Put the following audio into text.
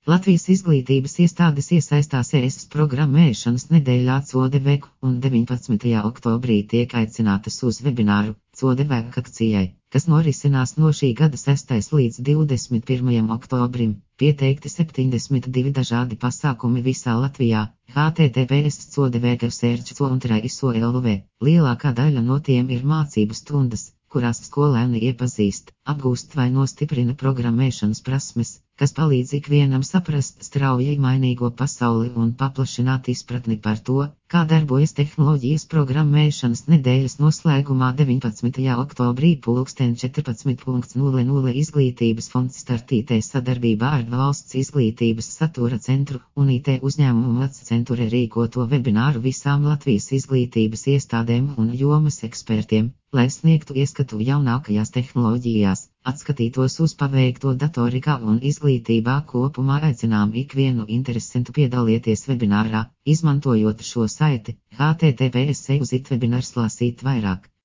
Latvijas izglītības iestādes iesaistās ES programmēšanas nedēļā CODEVEK un 19. oktobrī tiek aicinātas uz webināru CODEVEK akcijai, kas norisinās no šī gada 6. līdz 21. oktobrim. Pieteikti 72 dažādi pasākumi visā Latvijā. https CODEVEK/SO/LV. Lielākā daļa no tiem ir mācību stundas, kurās skolēni iepazīst, apgūst vai nostiprina programmēšanas prasmes, kas palīdz ikvienam saprast strauji mainīgo pasauli un paplašināt izpratni par to, kā darbojas tehnoloģijas. Programmēšanas nedēļas noslēgumā 19. oktobrī 14:00 Izglītības fonds startītē sadarbībā ar Valsts izglītības satura centru un IT uzņēmumu Accenture rīkoto webināru visām Latvijas izglītības iestādēm un jomas ekspertiem, lai sniegtu ieskatu jaunākajās tehnoloģijās, atskatītos uz paveikto datorikā un izglītībā kopumā. Aicinām ikvienu interesantu piedalīties webinārā, izmantojot šo saiti https://webinars lasīt vairāk.